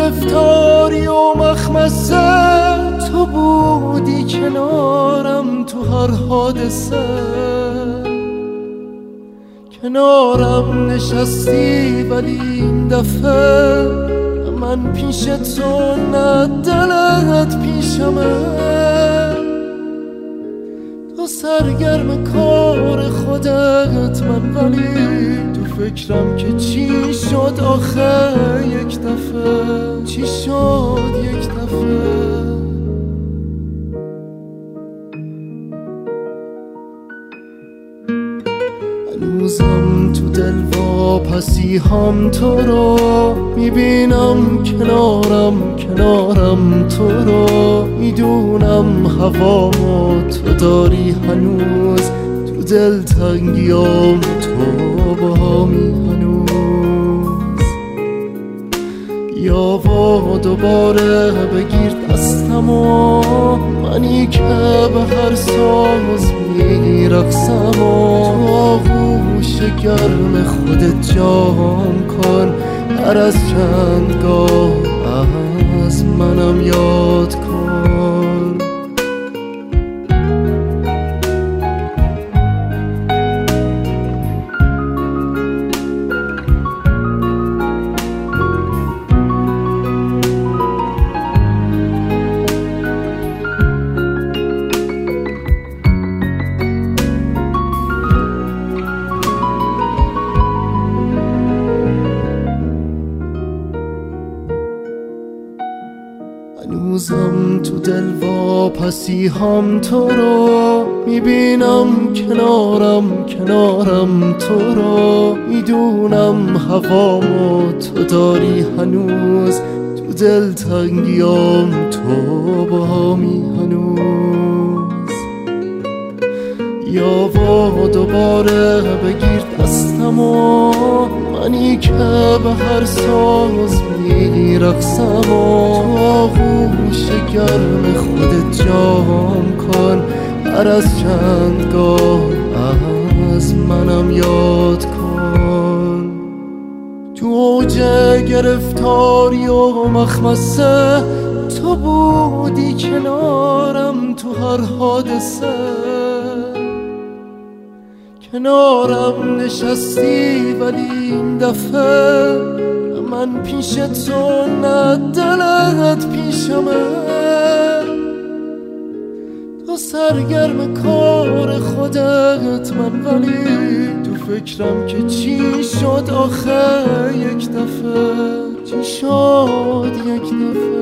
گرفتاری و مخمسه، تو بودی کنارم تو هر حادثه، کنارم نشستی ولی این دفعه من پیش تو نه دلت پیشمه. تو سرگرم کار خودت من ولی تو فکرم که چی شد آخه یک دفعه، چی شد یک دفعه. هنوزم تو دل واپسی هم تو رو میبینم، کنارم تو رو میدونم، هوا تو داری هنوز تو دل تنگیام، تو باهامی هنوز. یا و دوباره بگیر دستمو، منی که به هر ساز میرقصم، تو آغوش گرم خودت جام کن، هر از چندگاه از منم یاد کن. هنوزم تو دل واپسی هم تو رو میبینم، کنارم تو رو میدونم، هوا تو داری هنوز تو دل تنگیام، تو باهامی هنوز. یا و دوباره بگیر دستمو، منی که به هر ساز میرقصم، تو آغوش گرم خودت جام کن، هر از چندگاه از منم یاد کن. تو اوج گرفتاری و مخمسه، تو بودی کنارم تو هر حادثه، کنارم نشستی ولی این دفعه من پیش تو نه دلت پیشمه. تو سرگرم کار خودت من ولی تو فکرم که چی شد آخه یک دفعه، چی شد یک دفعه.